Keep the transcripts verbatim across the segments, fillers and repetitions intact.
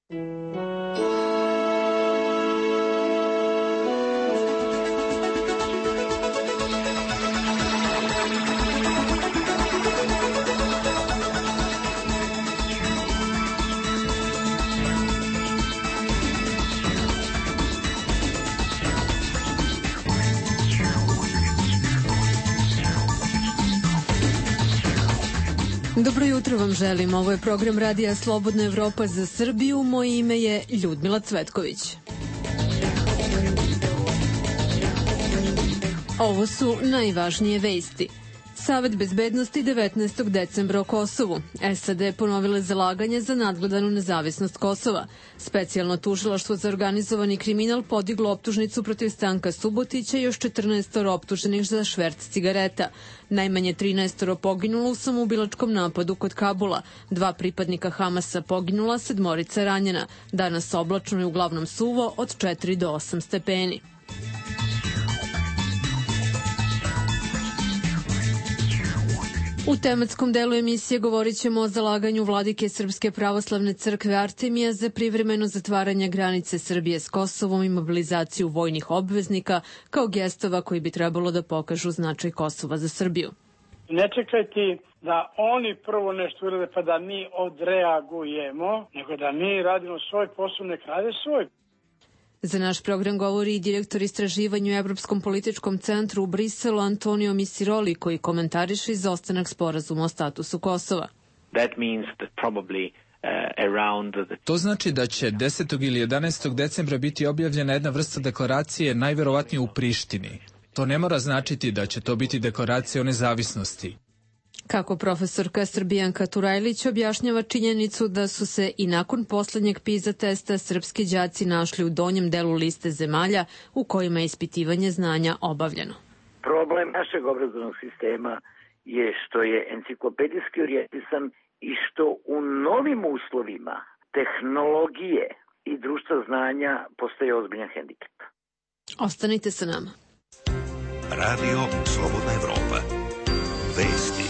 Dobro jutro vam želim. Ovo je program Radija Slobodna Evropa za Srbiju. Moje ime je Ljudmila Cvetković. Ovo su najvažnije vesti. Savet bezbednosti devetnaestog decembra o Kosovu. S A D ponovile zalaganje za nadgledanu nezavisnost Kosova. Specijalno tužilaštvo za organizovani kriminal podiglo optužnicu protiv Stanka Subotića i još četrnaest optuženih za šverc cigareta. Najmanje trinaest poginulo u samoubilačkom napadu kod Kabula. Dva pripadnika Hamasa poginula, sedmorica ranjena. Danas oblačno i uglavnom suvo od četiri do osam stepeni. U tematskom delu emisije govorit ćemo o zalaganju vladike Srpske pravoslavne crkve Artemija za privremeno zatvaranje granice Srbije s Kosovom i mobilizaciju vojnih obveznika kao gestova koji bi trebalo da pokažu značaj Kosova za Srbiju. Ne čekajte da oni prvo nešto urade pa da mi odreagujemo, nego da mi radimo svoj posao, nek rade svoj. Za naš program govori i direktor istraživanja u Evropskom političkom centru u Briselu Antonio Misiroli, koji komentariše izostanak sporazuma o statusu Kosova. To znači da će desetog ili jedanaestog decembra biti objavljena jedna vrsta deklaracije, najverovatnije u Prištini. To ne mora značiti da će to biti deklaracija o nezavisnosti. Kako profesorka Srbijanka Turajlić objašnjava činjenicu da su se i nakon poslednjeg PISA testa srpski đaci našli u donjem delu liste zemalja u kojima je ispitivanje znanja obavljeno. Problem našeg obrazovnog sistema je što je enciklopedijski orijentisan i što u novim uslovima tehnologije i društva znanja postaje ozbiljan hendikep. Ostanite sa nama. Radio Slobodna Evropa. Vesti.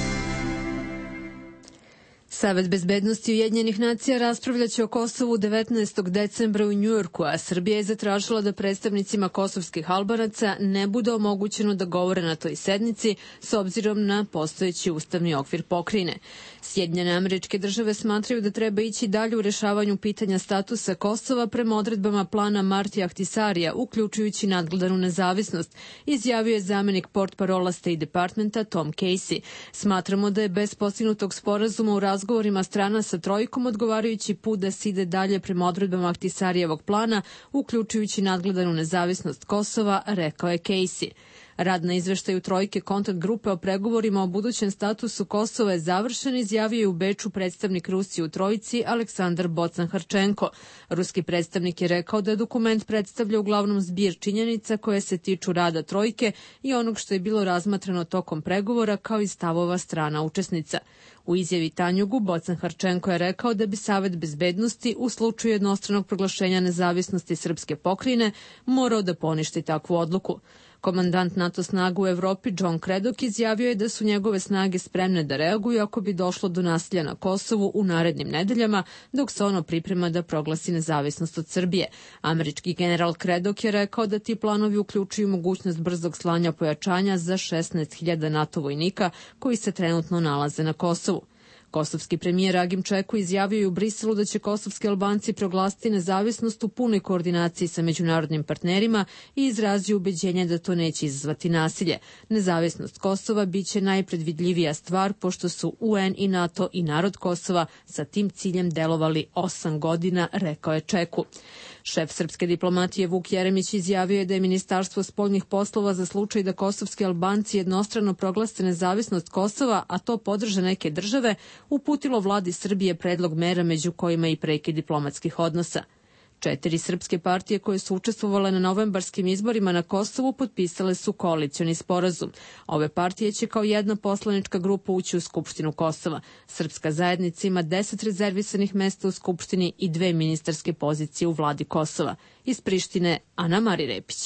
Savet bezbednosti Ujedinjenih nacija raspravljaće o Kosovu devetnaestog decembra u Njujorku, a Srbija je zatražila da predstavnicima kosovskih Albanaca ne bude omogućeno da govore na toj sednici s obzirom na postojeći ustavni okvir pokrajine. Sjedinjene Američke Države smatraju da treba ići dalje u rešavanju pitanja statusa Kosova prema odredbama plana Marti Ahtisarija, uključujući nadgledanu nezavisnost, izjavio je zamenik portparola State Departmenta Tom Casey. Smatramo da je bez postignutog sporazuma u razgovorima strana sa trojkom odgovarajući put da se ide dalje prema odredbama Ahtisarijevog plana, uključujući nadgledanu nezavisnost Kosova, rekao je Casey. Rad na izveštaju trojke kontakt grupe o pregovorima o budućem statusu Kosova je završen, izjavio je u Beču predstavnik Rusije u trojici Aleksandar Bocan-Harčenko. Ruski predstavnik je rekao da dokument predstavlja uglavnom zbir činjenica koje se tiču rada trojke i onog što je bilo razmatrano tokom pregovora kao i stavova strana učesnica. U izjavi Tanjugu Bocan-Harčenko je rekao da bi Savet bezbednosti u slučaju jednostranog proglašenja nezavisnosti srpske pokrajine morao da poništi takvu odluku. Komandant NATO snaga u Evropi John Craddock izjavio je da su njegove snage spremne da reaguju ako bi došlo do nasilja na Kosovu u narednim nedeljama, dok se ono priprema da proglasi nezavisnost od Srbije. Američki general Craddock je rekao da ti planovi uključuju mogućnost brzog slanja pojačanja za šesnaest hiljada NATO vojnika koji se trenutno nalaze na Kosovu. Kosovski premijer Agim Čeku izjavio je u Briselu da će kosovski Albanci proglasiti nezavisnost u punoj koordinaciji sa međunarodnim partnerima i izrazio ubeđenje da to neće izazvati nasilje. Nezavisnost Kosova biće najpredvidljivija stvar pošto su U N i NATO i narod Kosova sa tim ciljem delovali osam godina, rekao je Čeku. Šef srpske diplomatije Vuk Jeremić izjavio je da je Ministarstvo spoljnih poslova za slučaj da kosovski Albanci jednostrano proglase nezavisnost Kosova, a to podrže neke države, uputilo vladi Srbije predlog mera među kojima i prekid diplomatskih odnosa. Četiri srpske partije koje su učestvovale na novembarskim izborima na Kosovu potpisale su koalicioni sporazum. Ove partije će kao jedna poslanička grupa ući u Skupštinu Kosova. Srpska zajednica ima deset rezervisanih mesta u Skupštini i dve ministarske pozicije u vladi Kosova. Iz Prištine, Ana Mari Repić.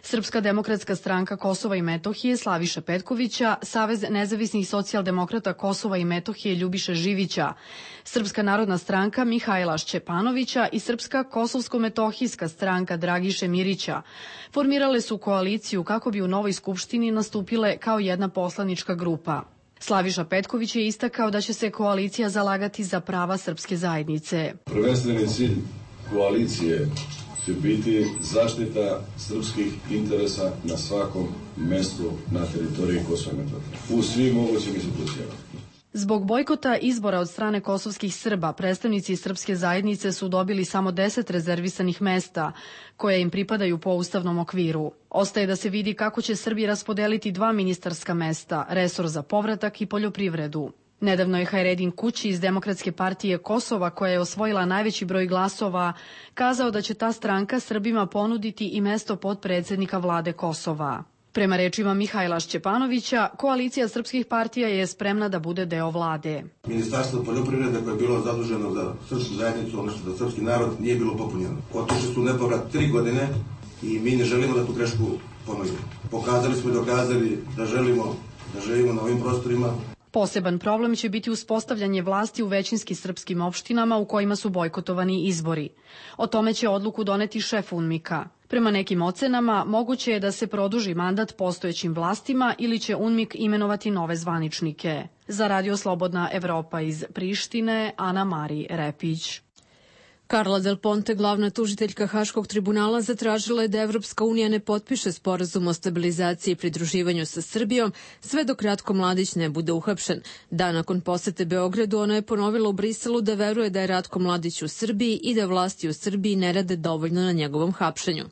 Srpska demokratska stranka Kosova i Metohije Slaviše Petkovića, Savez nezavisnih socijaldemokrata Kosova i Metohije Ljubiše Živića, Srpska narodna stranka Mihajla Šćepanovića i Srpska kosovsko-metohijska stranka Dragiše Mirića formirale su koaliciju kako bi u novoj skupštini nastupile kao jedna poslanička grupa. Slaviša Petković je istakao da će se koalicija zalagati za prava srpske zajednice. Prvenstveni cilj koalicije će biti zaštita srpskih interesa na svakom mestu na teritoriji Kosova i Metohije, u svim mogućim institucijama. Zbog bojkota izbora od strane kosovskih Srba, predstavnici srpske zajednice su dobili samo deset rezervisanih mesta, koje im pripadaju po ustavnom okviru. Ostaje da se vidi kako će Srbi raspodeliti dva ministarska mesta, resor za povratak i poljoprivredu. Nedavno je Hajredin Kući iz Demokratske partije Kosova, koja je osvojila najveći broj glasova, kazao da će ta stranka Srbima ponuditi i mesto potpredsednika vlade Kosova. Prema rečima Mihajla Šćepanovića, koalicija srpskih partija je spremna da bude deo vlade. Ministarstvo poljoprivrede koje je bilo zaduženo za srpsku zajednicu, odnosno za srpski narod, nije bilo popunjeno. Otišli su nepovrat tri godine i mi ne želimo da tu grešku ponovimo. Pokazali smo i dokazali da želimo da živimo na ovim prostorima. Poseban problem će biti uspostavljanje vlasti u većinski srpskim opštinama u kojima su bojkotovani izbori. O tome će odluku doneti šef UNMIK-a. Prema nekim ocenama, moguće je da se produži mandat postojećim vlastima ili će UNMIK imenovati nove zvaničnike. Za Radio Slobodna Evropa iz Prištine, Ana Mari Repić. Carla Del Ponte, glavna tužiteljka Haškog tribunala, zatražila je da Evropska unija ne potpiše sporazum o stabilizaciji i pridruživanju sa Srbijom, sve dok Ratko Mladić ne bude uhapšen. Dan nakon posete Beogradu, ona je ponovila u Briselu da veruje da je Ratko Mladić u Srbiji i da vlasti u Srbiji ne rade dovoljno na njegovom hapšenju.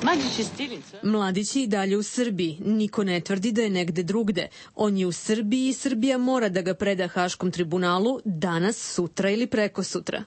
Mladić je i dalje u Srbiji. Niko ne tvrdi da je negde drugde. On je u Srbiji i Srbija mora da ga preda Haškom tribunalu danas, sutra ili preko sutra.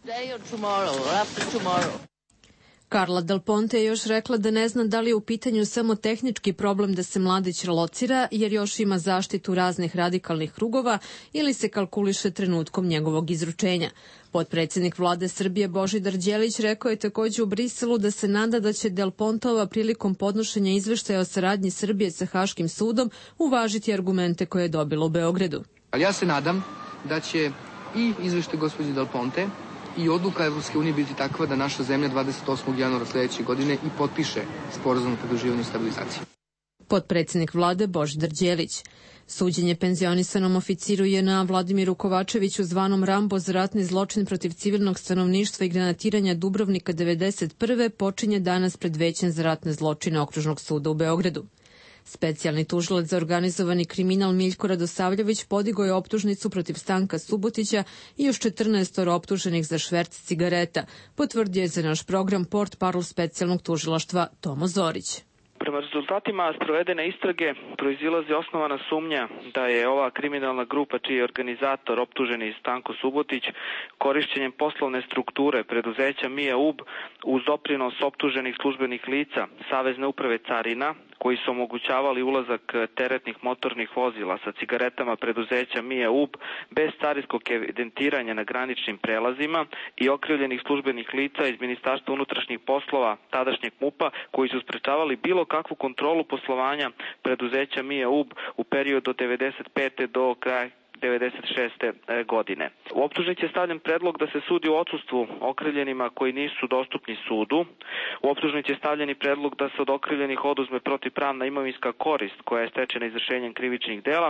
Carla Del Ponte je još rekla da ne zna da li je u pitanju samo tehnički problem da se Mladić locira, jer još ima zaštitu raznih radikalnih krugova, ili se kalkuliše trenutkom njegovog izručenja. Potpredsjednik vlade Srbije Božidar Đelić rekao je takođe u Briselu da se nada da će Del Pontova prilikom podnošenja izveštaja o saradnji Srbije sa Haškim sudom uvažiti argumente koje je dobila u Beogradu. Ali ja se nadam da će i izveštaj gospođe Del Ponte i odluka Evropske unije biti takva da naša zemlja dvadeset osmog januara sledeće godine i potpiše sporazum o pridruživanju i stabilizaciji. Potpredsjednik vlade Božidar Đelić. Suđenje penzionisanom oficiru J N A Vladimiru Kovačeviću zvanom Rambo za ratni zločin protiv civilnog stanovništva i granatiranja Dubrovnika devedeset prve počinje danas pred Većem za ratne zločine Okružnog suda u Beogradu. Specijalni tužilac za organizovani kriminal Miljko Radosavljević podigao je optužnicu protiv Stanka Subotića i još četrnaest optuženih za šverc cigareta, potvrdio je za naš program portparol specijalnog tužilaštva Tomo Zorić. Prema rezultatima sprovedene istrage proizilazi osnovana sumnja da je ova kriminalna grupa čiji je organizator optuženi Stanko Subotić korišćenjem poslovne strukture preduzeća Mija U B uz doprinos optuženih službenih lica Savezne uprave carina koji su omogućavali ulazak teretnih motornih vozila sa cigaretama preduzeća Mija U B bez carinskog evidentiranja na graničnim prelazima i okrivljenih službenih lica iz Ministarstva unutrašnjih poslova tadašnjeg M U P-a koji su sprečavali bilo kakvu kontrolu poslovanja preduzeća Mija U B u periodu od devedeset pete do kraja devedeset šeste godine. U optužnici je stavljen predlog da se sudi u odsustvu okrivljenima koji nisu dostupni sudu. U optužnici je stavljen i predlog da se od okrivljenih oduzme protivpravna imovinska korist koja je stečena izvršenjem krivičnih dela.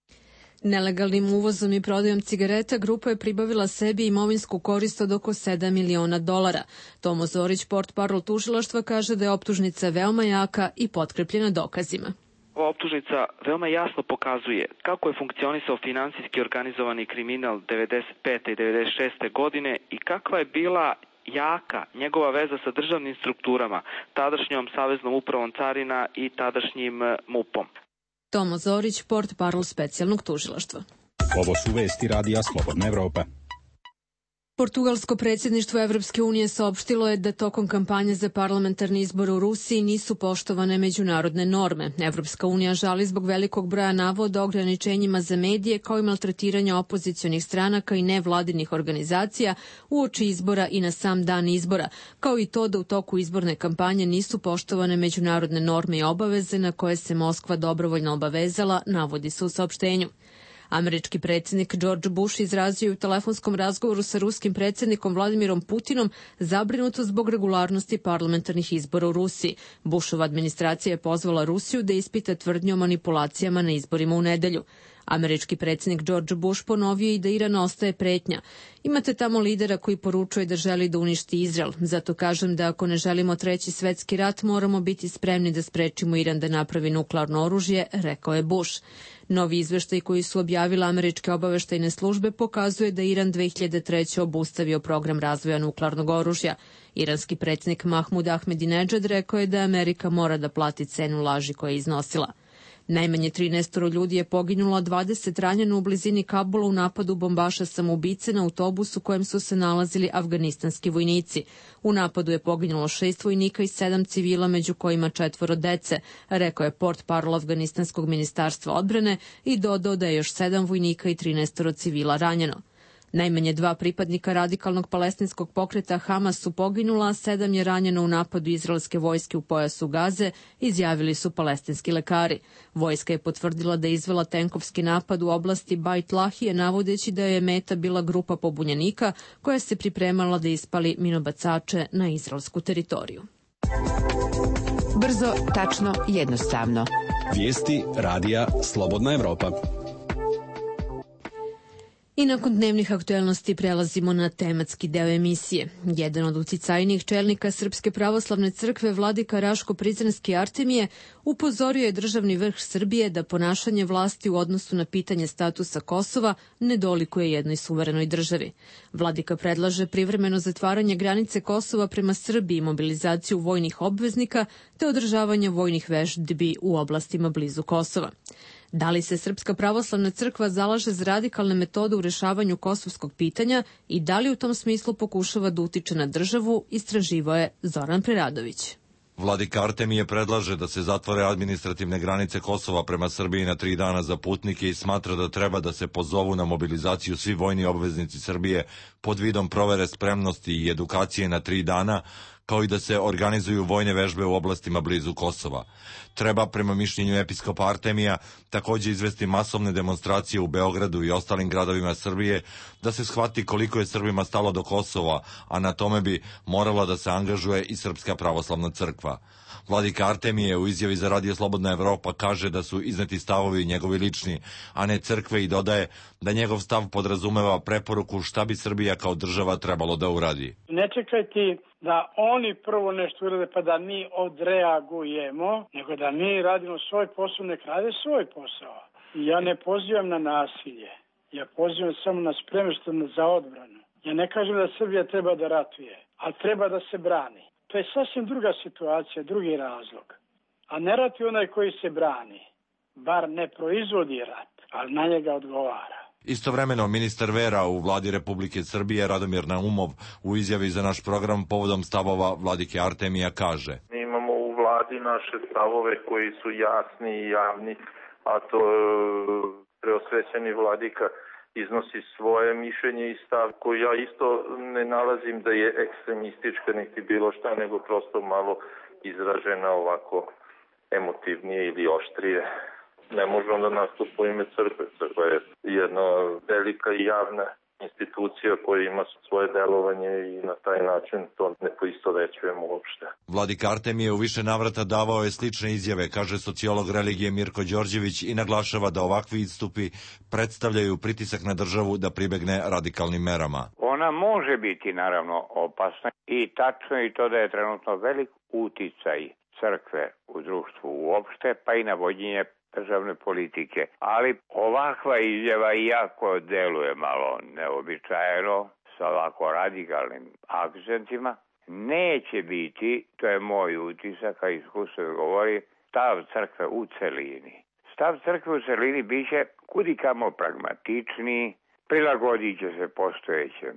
Nelegalnim uvozom i prodajom cigareta grupa je pribavila sebi imovinsku korist od oko sedam miliona dolara. Tomo Zorić, portparol tužilaštva, kaže da je optužnica veoma jaka i potkrepljena dokazima. Ova optužnica veoma jasno pokazuje kako je funkcionisao finansijski organizovani kriminal devedeset pete i devedeset šeste godine i kakva je bila jaka njegova veza sa državnim strukturama, tadašnjom Saveznom upravom carina i tadašnjim M U P-om. Tomo Zorić, portparol specijalnog tužilaštva. Ovo su vesti Radija Slobodna Evropa. Portugalsko predsjedništvo Evropske unije saopštilo je da tokom kampanje za parlamentarni izbor u Rusiji nisu poštovane međunarodne norme. Evropska unija žali zbog velikog broja navoda o ograničenjima za medije kao i maltretiranja opozicionih stranaka i nevladinih organizacija uoči izbora i na sam dan izbora, kao i to da u toku izborne kampanje nisu poštovane međunarodne norme i obaveze na koje se Moskva dobrovoljno obavezala, navodi se u saopštenju. Američki predsjednik George Bush izrazio je u telefonskom razgovoru sa ruskim predsjednikom Vladimirom Putinom zabrinutost zbog regularnosti parlamentarnih izbora u Rusiji. Bushova administracija je pozvala Rusiju da ispita tvrdnje o manipulacijama na izborima u nedelju. Američki predsjednik George Bush ponovio i da Iran ostaje pretnja. Imate tamo lidera koji poručuje da želi da uništi Izrael. Zato kažem da ako ne želimo treći svetski rat, moramo biti spremni da sprečimo Iran da napravi nuklearno oružje, rekao je Bush. Novi izveštaj koji su objavile američke obaveštajne službe pokazuje da Iran dve hiljade treće. obustavio program razvoja nuklearnog oružja. Iranski predsjednik Mahmud Ahmedinedžad rekao je da Amerika mora da plati cenu laži koje je iznosila. Najmanje trinaest ljudi je poginulo, a dvadeset ranjeno u blizini Kabula u napadu bombaša samoubice na autobusu kojem su se nalazili afganistanski vojnici. U napadu je poginulo šest vojnika i sedam civila, među kojima četvoro dece, rekao je portparol afganistanskog ministarstva odbrane i dodao da je još sedam vojnika i trinaest civila ranjeno. Najmanje dva pripadnika radikalnog palestinskog pokreta Hamas su poginula, a sedam je ranjeno u napadu izraelske vojske u pojasu Gaze, izjavili su palestinski lekari. Vojska je potvrdila da je izvela tenkovski napad u oblasti Bajt Lahije, navodeći da je meta bila grupa pobunjenika koja se pripremala da ispali minobacače na izraelsku teritoriju. Brzo, tačno, jednostavno. Vijesti radija Slobodna Evropa. I nakon dnevnih aktuelnosti prelazimo na tematski deo emisije. Jedan od uticajnijih čelnika Srpske pravoslavne crkve, vladika Raško Prizrenski Artemije, upozorio je državni vrh Srbije da ponašanje vlasti u odnosu na pitanje statusa Kosova ne dolikuje jednoj suverenoj državi. Vladika predlaže privremeno zatvaranje granice Kosova prema Srbiji i mobilizaciju vojnih obveznika te održavanje vojnih vežbi u oblastima blizu Kosova. Da li se Srpska pravoslavna crkva zalaže za radikalne metode u rešavanju kosovskog pitanja i da li u tom smislu pokušava da utiče na državu, istraživao je Zoran Preradović. Vladika Artemije predlaže da se zatvore administrativne granice Kosova prema Srbiji na tri dana za putnike i smatra da treba da se pozovu na mobilizaciju svi vojni obveznici Srbije pod vidom provere spremnosti i edukacije na tri dana, kao i da se organizuju vojne vežbe u oblastima blizu Kosova. Treba, prema mišljenju episkopa Artemija, takođe izvesti masovne demonstracije u Beogradu i ostalim gradovima Srbije, da se shvati koliko je Srbima stalo do Kosova, a na tome bi morala da se angažuje i Srpska pravoslavna crkva. Vladika Artemije u izjavi za Radio Slobodna Evropa kaže da su izneti stavovi njegovi lični, a ne crkve, i dodaje da njegov stav podrazumeva preporuku šta bi Srbija kao država trebalo da uradi. Ne čekajte da oni prvo nešto urade pa da mi odreagujemo, nego da mi radimo svoj posao, nek rade svoj posao. Ja ne pozivam na nasilje, ja pozivam samo na spremnost za odbranu. Ja ne kažem da Srbija treba da ratuje, ali treba da se brani. To je sasvim druga situacija, drugi razlog. A ne rati onaj koji se brani, bar ne proizvodi rat, ali na njega odgovara. Istovremeno, ministar vera u vladi Republike Srbije Radomir Naumov u izjavi za naš program povodom stavova vladike Artemija kaže: Mi imamo u vladi naše stavove koji su jasni i javni, a to preosvećeni vladika iznosi svoje mišljenje i stav koji ja isto ne nalazim da je ekstremistička niti bilo šta, nego prosto malo izražena ovako emotivnije ili oštrije. Ne može onda nastup u ime crkve. Crkva je jedna velika i javna institucija koja ima svoje delovanje i na taj način to ne poistovećujemo uopšte. Vladika Artemije u više navrata davao je slične izjave, kaže sociolog religije Mirko Đorđević, i naglašava da ovakvi istupi predstavljaju pritisak na državu da pribegne radikalnim merama. Ona može biti naravno opasna i tačno je to da je trenutno velik uticaj crkve u društvu uopšte, pa i na vođenje državne politike. Ali ovakva izjava iako deluje malo neobičajeno, sa ovako radikalnim akcentima, neće biti, to je moj utisak, a iskustvo govori, stav crkve u celini. Stav crkve u celini biće kudikamo pragmatičniji, prilagodit će se postojećem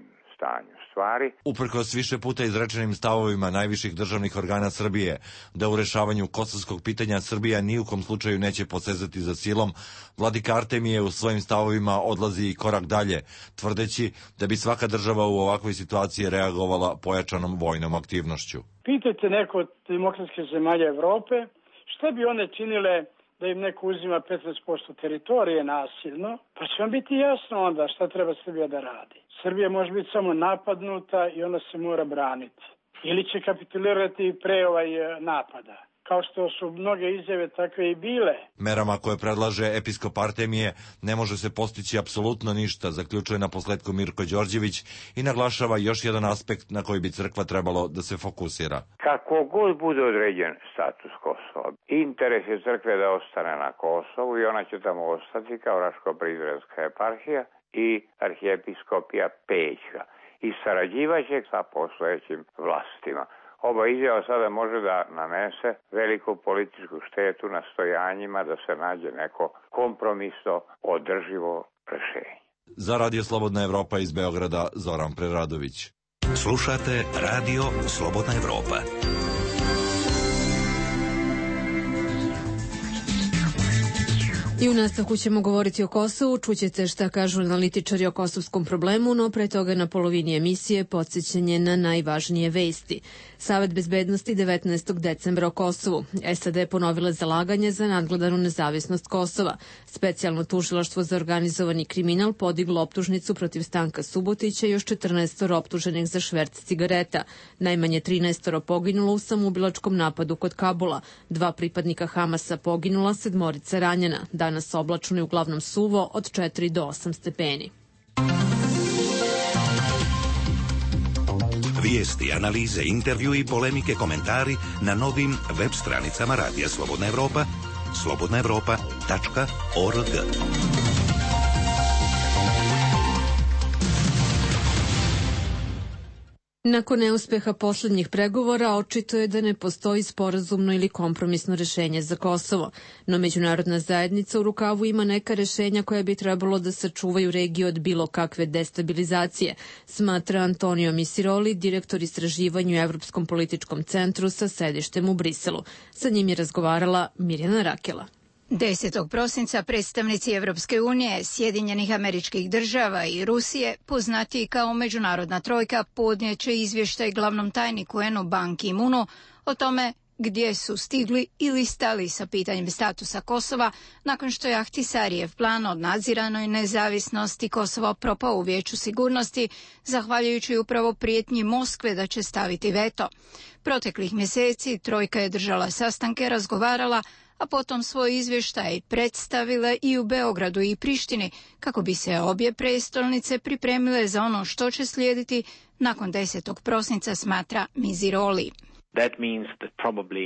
stanju stvari. Uprkos više puta izrečenim stavovima najviših državnih organa Srbije da u rešavanju kosovskog pitanja Srbija ni u kom slučaju neće posezati za silom, vladika Artemije u svojim stavovima odlazi i korak dalje, tvrdeći da bi svaka država u ovakvoj situaciji reagovala pojačanom vojnom aktivnošću. Pitajte neko od demokratske zemalje Evrope, šta bi one činile da im neko uzima petnaest posto teritorije nasilno, pa će vam biti jasno onda šta treba Srbija da radi. Srbija može biti samo napadnuta i ona se mora braniti. Ili će kapitulirati pre ovaj napada. Kao što su mnoge izjave takve i bile. Merama koje predlaže episkop Artemije ne može se postići apsolutno ništa, zaključuje na posledku Mirko Đorđević i naglašava još jedan aspekt na koji bi crkva trebalo da se fokusira. Kako god bude određen status Kosova, interes je crkve da ostane na Kosovu i ona će tamo ostati kao Raško-Prizrenska eparhija i arhijepiskopija Pećka i sarađivaće sa postojećim vlastima. Ova izjava sada može da nanese veliku političku štetu nastojanjima da se nađe neko kompromisno održivo rešenje. Za Radio Slobodna Evropa iz Beograda, Zoran Preradović. Slušate Radio Slobodna Evropa. I u nastavku ćemo govoriti o Kosovu, čućete šta kažu analitičari o kosovskom problemu, no pre toga na polovini emisije podsjećanje na najvažnije vesti. Savet bezbednosti devetnaestog decembra o Kosovu. S A D ponovila zalaganje za nadgledanu nezavisnost Kosova. Specijalno tužilaštvo za organizovani kriminal podiglo optužnicu protiv Stanka Subotića i još četrnaest optuženih za šverc cigareta. Najmanje trinaest poginulo u samoubilačkom napadu kod Kabula. Dva pripadnika Hamasa poginula, sedmorica ranjena. Danas oblačno i uglavnom suvo od četiri do osam stepeni. Vijesti, analize, intervju i polemike, komentari na novim web stranicama Radija Slobodna Evropa, slobodna evropa tačka org. Nakon neuspeha poslednjih pregovora, očito je da ne postoji sporazumno ili kompromisno rešenje za Kosovo. No međunarodna zajednica u rukavu ima neka rešenja koja bi trebalo da sačuvaju regiju od bilo kakve destabilizacije, smatra Antonio Misiroli, direktor istraživanja u Evropskom političkom centru sa sedištem u Briselu. Sa njim je razgovarala Mirjana Rakela. desetog prosinca predstavnici Evropske unije, Sjedinjenih Američkih Država i Rusije, poznati kao Međunarodna trojka, podnijeće izvještaj glavnom tajniku U N-u Ban Ki-moonu o tome gdje su stigli ili stali sa pitanjem statusa Kosova nakon što je Ahtisarijev plan o nadziranoj nezavisnosti Kosova propao u Vijeću sigurnosti, zahvaljujući upravo prijetnji Moskve da će staviti veto. Proteklih mjeseci trojka je držala sastanke, razgovarala, a potom svoj izvještaj predstavile i u Beogradu i Prištini, kako bi se obje prestolnice pripremile za ono što će slijediti nakon desetog prosinca, smatra Misiroli. That means that probably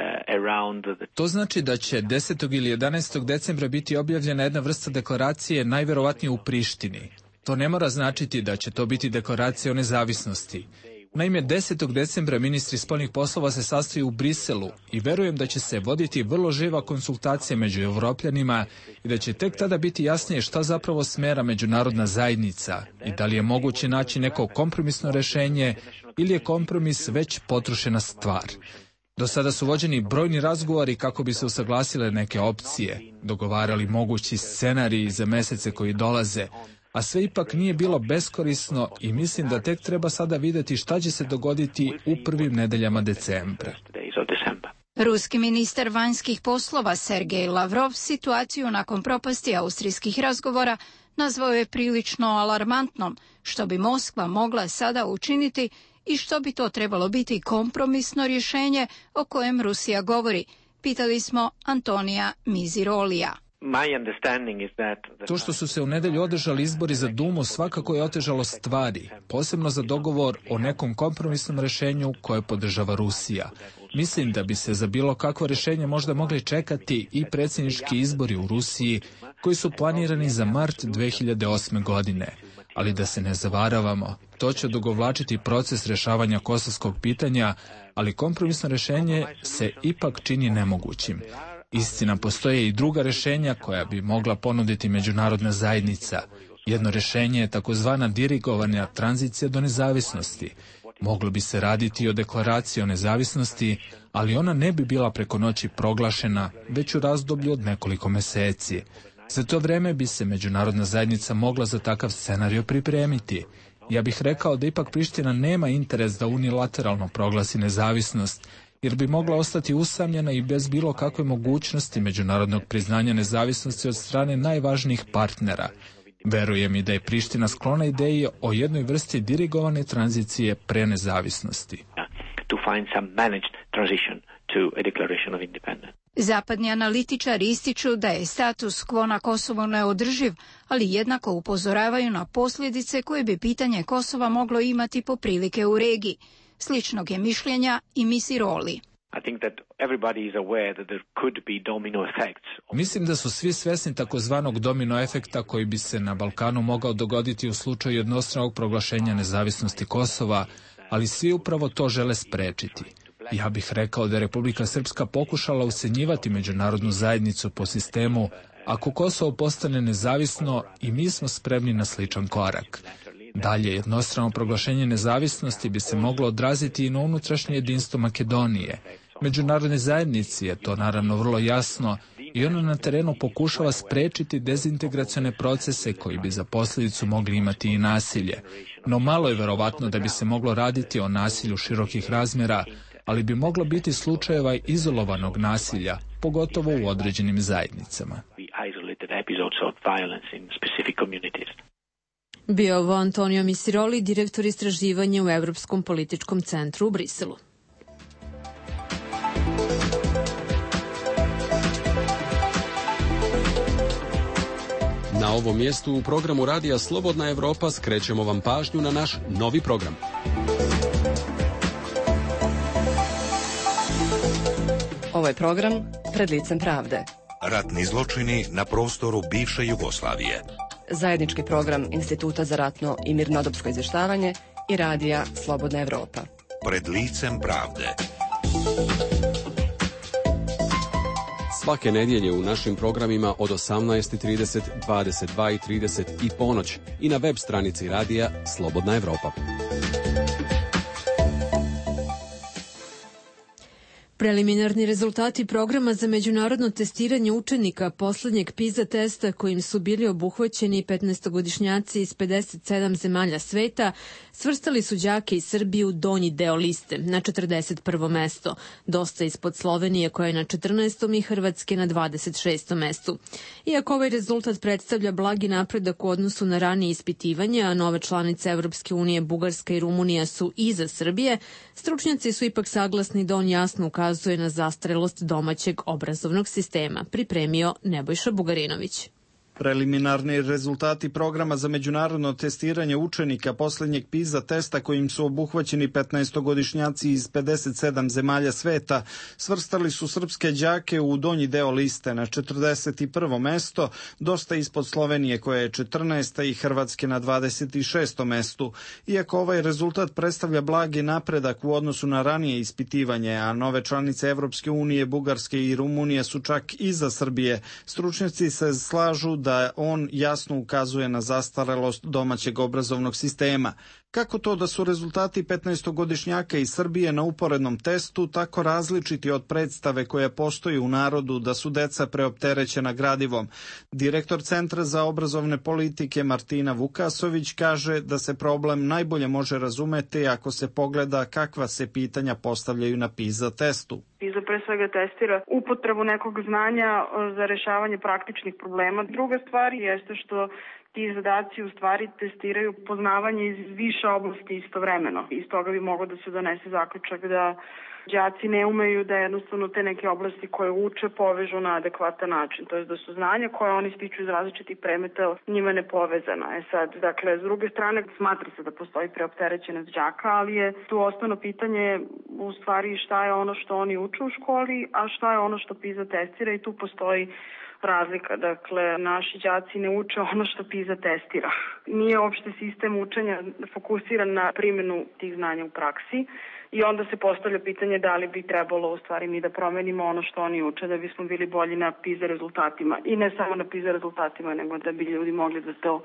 To znači da će desetog ili jedanaestog decembra biti objavljena jedna vrsta deklaracije najverovatnije u Prištini. To ne mora značiti da će to biti deklaracija o nezavisnosti. Naime, desetog decembra ministri spoljnih poslova se sastaju u Briselu i verujem da će se voditi vrlo živa konsultacija među Evropljanima i da će tek tada biti jasnije šta zapravo smera međunarodna zajednica i da li je moguće naći neko kompromisno rešenje ili je kompromis već potrošena stvar. Do sada su vođeni brojni razgovori kako bi se usaglasile neke opcije, dogovarali mogući scenariji za mesece koji dolaze, a sve ipak nije bilo beskorisno i mislim da tek treba sada videti šta će se dogoditi u prvim nedeljama decembra. Ruski ministar vanjskih poslova Sergej Lavrov situaciju nakon propasti austrijskih razgovora nazvao je prilično alarmantnom, što bi Moskva mogla sada učiniti i što bi to trebalo biti kompromisno rješenje o kojem Rusija govori. Pitali smo Antonija Misirolija. To što su se u nedelju održali izbori za Dumu svakako je otežalo stvari, posebno za dogovor o nekom kompromisnom rešenju koje podržava Rusija. Mislim da bi se za bilo kakvo rešenje možda mogli čekati i predsjednički izbori u Rusiji koji su planirani za mart dve hiljade osme. godine. Ali da se ne zavaravamo, to će odugovlačiti proces rešavanja kosovskog pitanja, ali kompromisno rešenje se ipak čini nemogućim. Istina, postoje i druga rešenja koja bi mogla ponuditi međunarodna zajednica. Jedno rješenje je takozvana dirigovana tranzicija do nezavisnosti. Moglo bi se raditi o deklaraciji o nezavisnosti, ali ona ne bi bila preko noći proglašena, već u razdoblju od nekoliko meseci. Za to vreme bi se međunarodna zajednica mogla za takav scenario pripremiti. Ja bih rekao da ipak Priština nema interes da unilateralno proglasi nezavisnost, jer bi mogla ostati usamljena i bez bilo kakve mogućnosti međunarodnog priznanja nezavisnosti od strane najvažnijih partnera. Verujem i da je Priština sklona ideji o jednoj vrsti dirigovane tranzicije pre nezavisnosti. To find some managed transition to a declaration of independence. Zapadni analitičari ističu da je status quo na Kosovu neodrživ, ali jednako upozoravaju na posljedice koje bi pitanje Kosova moglo imati po prilike u regiji. Sličnog je mišljenja i Misiroli. I think that everybody is aware that there could be domino effects. Mislim da su svi svesni takozvanog domino efekta koji bi se na Balkanu mogao dogoditi u slučaju jednostranog proglašenja nezavisnosti Kosova, ali svi upravo to žele sprečiti. Ja bih rekao da je Republika Srpska pokušala usenjivati međunarodnu zajednicu po sistemu ako Kosovo postane nezavisno i mi smo spremni na sličan korak. Dalje, jednostrano proglašenje nezavisnosti bi se moglo odraziti i na unutrašnje jedinstvo Makedonije. Međunarodne zajednici je to naravno vrlo jasno i ona na terenu pokušava sprečiti dezintegracione procese koji bi za posljedicu mogli imati i nasilje. No malo je verovatno da bi se moglo raditi o nasilju širokih razmjera, ali bi moglo biti slučajeva izolovanog nasilja, pogotovo u određenim zajednicama. Bio ovo Antonio Misiroli, direktor istraživanja u Evropskom političkom centru u Briselu. Na ovom mjestu u programu Radija Slobodna Evropa skrećemo vam pažnju na naš novi program. Ovo je program Pred licem pravde. Ratni zločini na prostoru bivše Jugoslavije. Zajednički program Instituta za ratno i mirnodopsko izvještavanje i Radija Slobodna Evropa. Pred licem pravde. Svake nedjelje u našim programima od osamnaest i trideset, dvadeset dva i trideset i ponoć i na web stranici Radija Slobodna Evropa. Preliminarni rezultati programa za međunarodno testiranje učenika poslednjeg PISA testa kojim su bili obuhvaćeni petnaestogodišnjaci iz pedeset sedam zemalja sveta svrstali su đake iz Srbije u donji deo liste, na četrdeset prvo mesto, dosta ispod Slovenije koja je na četrnaestom i Hrvatske na dvadeset šestom mestu. Iako ovaj rezultat predstavlja blagi napredak u odnosu na ranije ispitivanje, a nove članice Evropske unije, Bugarska i Rumunija su iza Srbije, stručnjaci su ipak saglasni da on jasno ukazuje na zastarelost domaćeg obrazovnog sistema, pripremio Nebojša Bugarinović. Preliminarni rezultati programa za međunarodno testiranje učenika posljednjeg PISA testa kojim su obuhvaćeni petnaestogodišnjaci iz pedeset sedam zemalja sveta svrstali su srpske đake u donji deo liste na četrdeset prvo mesto, dosta ispod Slovenije koja je četrnaesta i Hrvatske na dvadeset šestom mestu. Iako ovaj rezultat predstavlja blagi napredak u odnosu na ranije ispitivanje, a nove članice Evropske unije, Bugarske i Rumunije su čak iza Srbije, stručnjaci se slažu da da on jasno ukazuje na zastarelost domaćeg obrazovnog sistema. Kako to da su rezultati petnaestogodišnjaka iz Srbije na uporednom testu tako različiti od predstave koja postoji u narodu da su deca preopterećena gradivom? Direktor Centra za obrazovne politike Martina Vukasović kaže da se problem najbolje može razumeti ako se pogleda kakva se pitanja postavljaju na PISA testu. PISA pre svega testira upotrebu nekog znanja za rešavanje praktičnih problema. Druga stvar jeste što ti zadaci u stvari testiraju poznavanje iz više oblasti istovremeno. Iz toga bi moglo da se donese zaključak da đaci ne umeju da jednostavno te neke oblasti koje uče povežu na adekvatan način. To je da su znanja koje oni stiču iz različitih predmeta njima nepovezana. E sad, dakle, s druge strane smatra se da postoji preopterećenost đaka, ali je tu osnovno pitanje u stvari šta je ono što oni uče u školi, a šta je ono što PISA testira i tu postoji razlika. Dakle, naši đaci ne uče ono što PISA testira. Nije uopšte sistem učenja fokusiran na primjenu tih znanja u praksi i onda se postavlja pitanje da li bi trebalo u stvari mi da promenimo ono što oni uče da bismo bili bolji na PISA rezultatima. I ne samo na PISA rezultatima, nego da bi ljudi mogli da to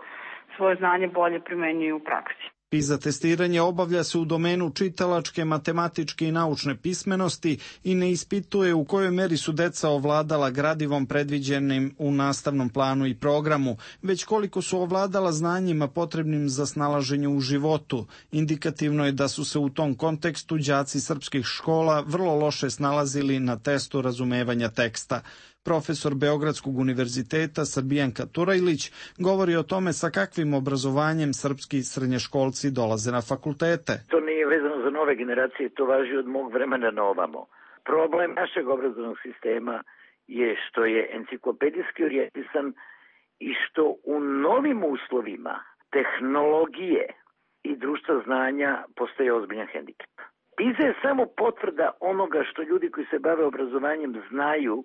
svoje znanje bolje primenjuju u praksi. PISA testiranje obavlja se u domenu čitalačke, matematičke i naučne pismenosti i ne ispituje u kojoj meri su deca ovladala gradivom predviđenim u nastavnom planu i programu, već koliko su ovladala znanjima potrebnim za snalaženje u životu. Indikativno je da su se u tom kontekstu đaci srpskih škola vrlo loše snalazili na testu razumevanja teksta. Profesor Beogradskog univerziteta Srbijanka Turajlić govori o tome sa kakvim obrazovanjem srpski srednješkolci dolaze na fakultete. To nije vezano za nove generacije, to važi od mog vremena na ovamo. Problem našeg obrazovnog sistema je što je enciklopedijski orijentisan i što u novim uslovima tehnologije i društva znanja postaje ozbiljan hendikep. PISA je samo potvrda onoga što ljudi koji se bave obrazovanjem znaju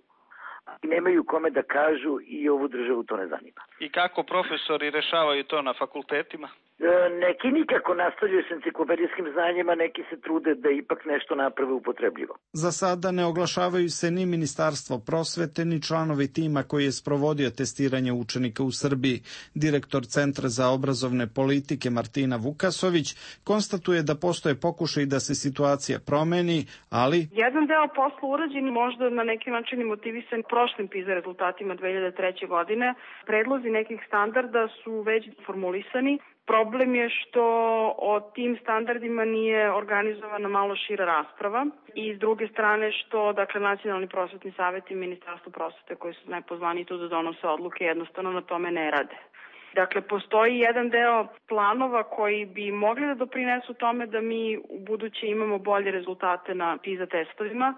i nemaju kome da kažu i ovu državu to ne zanima. I kako profesori rešavaju to na fakultetima? Neki nikako nastavljaju s enciklopedijskim znanjima, neki se trude da ipak nešto naprave upotrebljivo. Za sada ne oglašavaju se ni Ministarstvo prosvete, ni članovi tima koji je sprovodio testiranje učenika u Srbiji. Direktor Centra za obrazovne politike Martina Vukasović konstatuje da postoje pokušaj da se situacija promeni, ali... Jedan deo posla urađen možda na neki način motivisan prošlim PISA rezultatima dve hiljade treće. godine. Predlozi nekih standarda su već formulisani. Problem je što o tim standardima nije organizovana malo šira rasprava i s druge strane što dakle Nacionalni prosvetni savet i Ministarstvo prosvete koji su najpozvaniji tu da donose odluke jednostavno na tome ne rade. Dakle, postoji jedan deo planova koji bi mogli da doprinesu tome da mi u buduće imamo bolje rezultate na PISA testovima,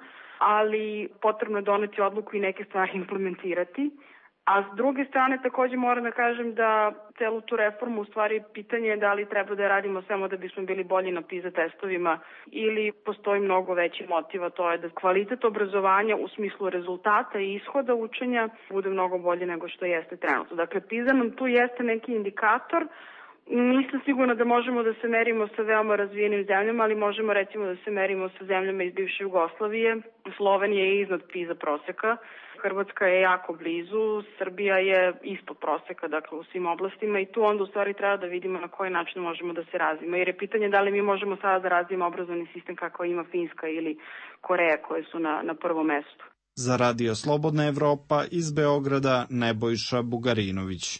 ali potrebno je doneti odluku i neke stvari implementirati. A s druge strane takođe moram da kažem da celu tu reformu u stvari pitanje je da li treba da je radimo samo da bismo bili bolji na PISA testovima ili postoji mnogo veći motiv, a to je da kvalitet obrazovanja u smislu rezultata i ishoda učenja bude mnogo bolje nego što jeste trenutno. Dakle, PISA nam tu jeste neki indikator. Nisam sigurna da možemo da se merimo sa veoma razvijenim zemljama, ali možemo recimo da se merimo sa zemljama iz bivše Jugoslavije. Slovenija je iznad PISA proseka, Hrvatska je jako blizu, Srbija je ispod proseka, dakle u svim oblastima i tu onda u stvari treba da vidimo na koji način možemo da se razvijemo. Jer je pitanje da li mi možemo sada da razvijemo obrazovni sistem kako ima Finska ili Koreja koje su na, na prvom mestu. Za Radio Slobodna Evropa iz Beograda Nebojša Bugarinović.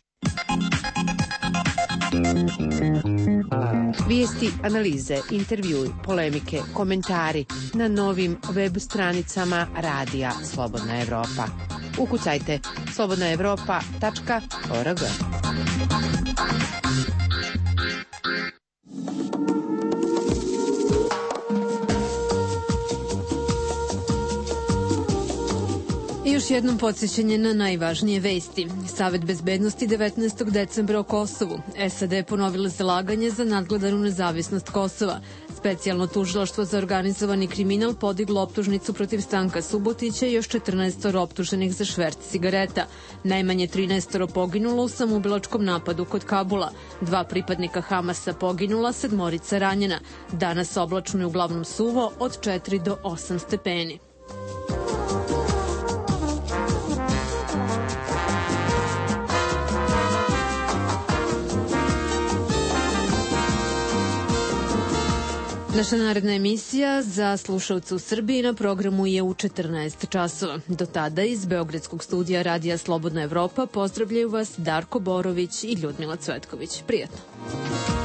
Vijesti, analize, intervjui, polemike, komentari na novim web stranicama Radija Slobodna Evropa. Ukucajte slobodna evropa tačka org. I još jednom podsjećanje na najvažnije vesti. Savet bezbednosti devetnaestog decembra o Kosovu. S A D ponovile zalaganje za nadgledanu nezavisnost Kosova. Specijalno tužilaštvo za organizovani kriminal podiglo optužnicu protiv Stanka Subotića i još četrnaest optuženih za šverc cigareta. Najmanje trinaest poginulo u samoubilačkom napadu kod Kabula. Dva pripadnika Hamasa poginula, sedmorica ranjena. Danas oblačno je uglavnom suvo od četiri do osam stepeni. Naša naredna emisija za slušalce u Srbiji na programu je u četrnaest časova. Do tada iz Beogradskog studija Radija Slobodna Evropa pozdravljaju vas Darko Borović i Ljudmila Cvetković. Prijatno.